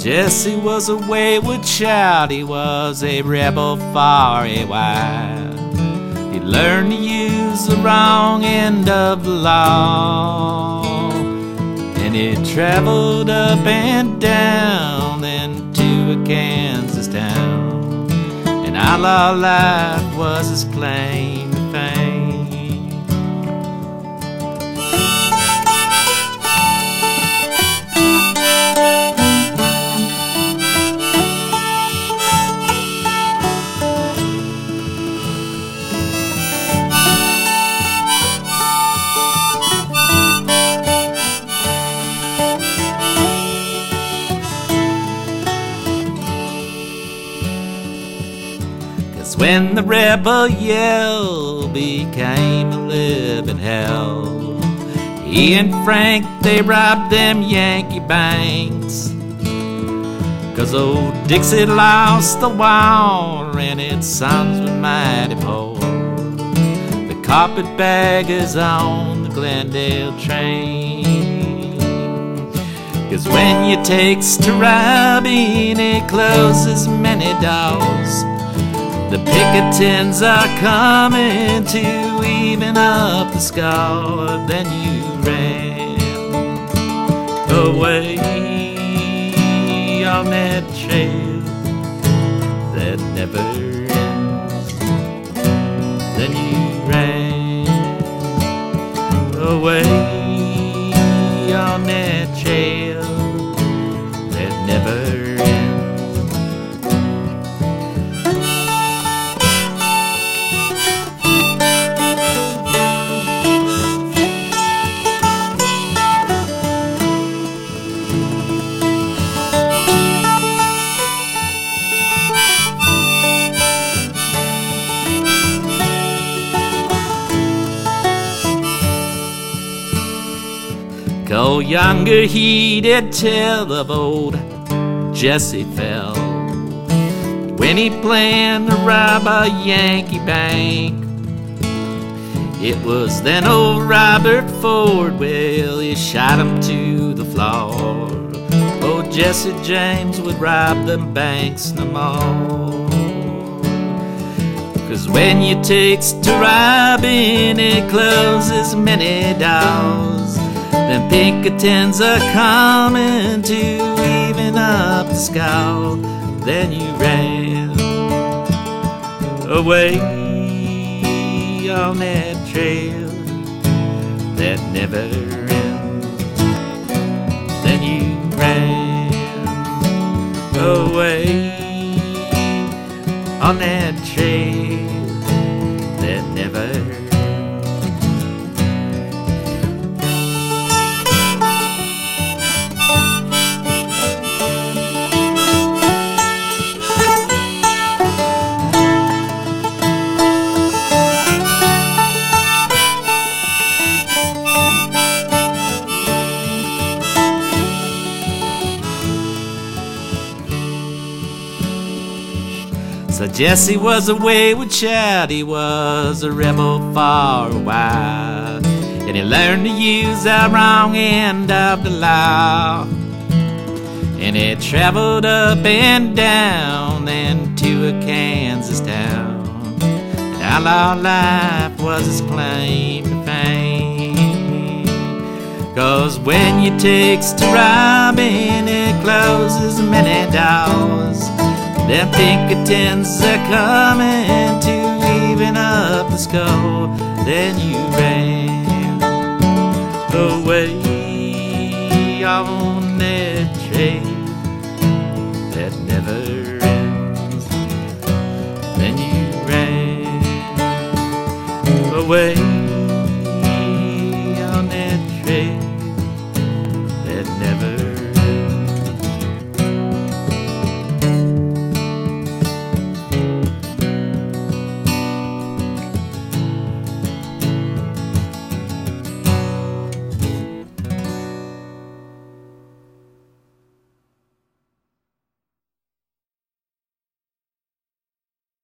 Jesse was a wayward child, he was a rebel far and wide. He learned to use the wrong end of the law, and he traveled up and down into a Kansas town, and outlaw life was his claim to fame. 'Cause when the rebel yell became a living hell, he and Frank, they robbed them Yankee banks. 'Cause old Dixie lost the war and its sons were mighty poor. The carpetbaggers on the Glendale train. 'Cause when you takes to robbing, it closes many doors. The Pinkertons are coming to even up the score. Then you ran away on that trail that never ends. Then you ran away on that trail that never ends. Go younger, he did tell of old Jesse Fell when he planned to rob a Yankee bank. It was then old Robert Ford, well, he shot him to the floor. Old Jesse James would rob them banks no more. 'Cause when you takes to robbing, it closes many doors. Them Pinkertons are coming to even up the score. Then you ran away on that trail that never ends. Then you ran away on that trail that never ends. So Jesse was a wayward child, he was a rebel far and wide, and he learned to use the wrong end of the law, and he traveled up and down into a Kansas town, and outlaw life was his claim to fame. 'Cause when you takes to robbing, it closes many doors. Them Pinkertons are coming to even up the score. Then you ran away on that trail that never ends. Then you ran away